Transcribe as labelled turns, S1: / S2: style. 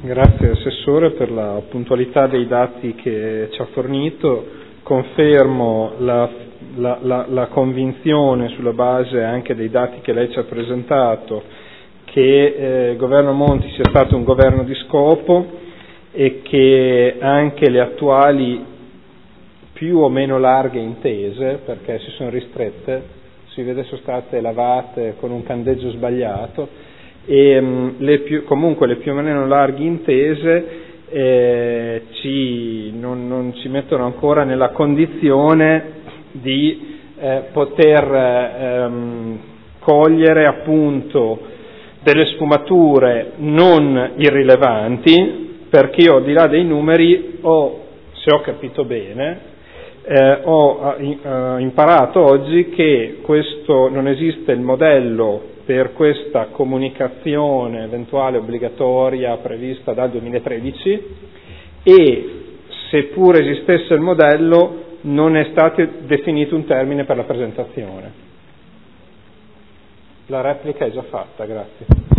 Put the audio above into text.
S1: Grazie Assessore per la puntualità dei dati che ci ha fornito. Confermo la convinzione, sulla base anche dei dati che lei ci ha presentato, che il governo Monti sia stato un governo di scopo e che anche le attuali più o meno larghe intese, perché si sono ristrette, si vede sono state lavate con un candeggio sbagliato, e comunque le più o meno larghe intese non ci mettono ancora nella condizione di poter cogliere appunto delle sfumature non irrilevanti, perché io, al di là dei numeri, se ho capito bene, ho imparato oggi che non esiste il modello per questa comunicazione eventuale obbligatoria prevista dal 2013, e seppur esistesse il modello non è stato definito un termine per la presentazione. La replica è già fatta, grazie.